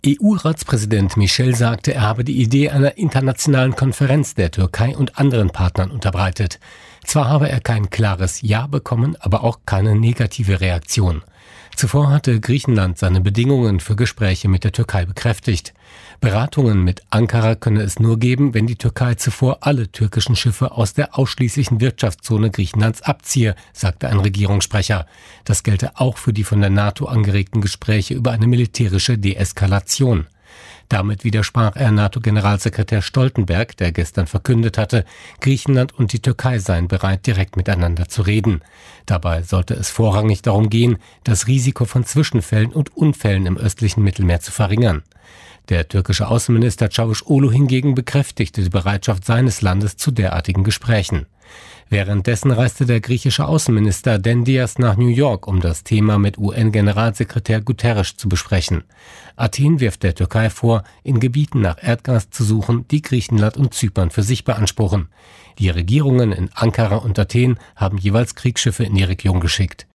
EU-Ratspräsident Michel sagte, er habe die Idee einer internationalen Konferenz der Türkei und anderen Partnern unterbreitet. Zwar habe er kein klares Ja bekommen, aber auch keine negative Reaktion. Zuvor hatte Griechenland seine Bedingungen für Gespräche mit der Türkei bekräftigt. Beratungen mit Ankara könne es nur geben, wenn die Türkei zuvor alle türkischen Schiffe aus der ausschließlichen Wirtschaftszone Griechenlands abziehe, sagte ein Regierungssprecher. Das gelte auch für die von der NATO angeregten Gespräche über eine militärische Deeskalation. Damit widersprach er NATO-Generalsekretär Stoltenberg, der gestern verkündet hatte, Griechenland und die Türkei seien bereit, direkt miteinander zu reden. Dabei sollte es vorrangig darum gehen, das Risiko von Zwischenfällen und Unfällen im östlichen Mittelmeer zu verringern. Der türkische Außenminister Çavuşoğlu hingegen bekräftigte die Bereitschaft seines Landes zu derartigen Gesprächen. Währenddessen reiste der griechische Außenminister Dendias nach New York, um das Thema mit UN-Generalsekretär Guterres zu besprechen. Athen wirft der Türkei vor, in Gebieten nach Erdgas zu suchen, die Griechenland und Zypern für sich beanspruchen. Die Regierungen in Ankara und Athen haben jeweils Kriegsschiffe in die Region geschickt.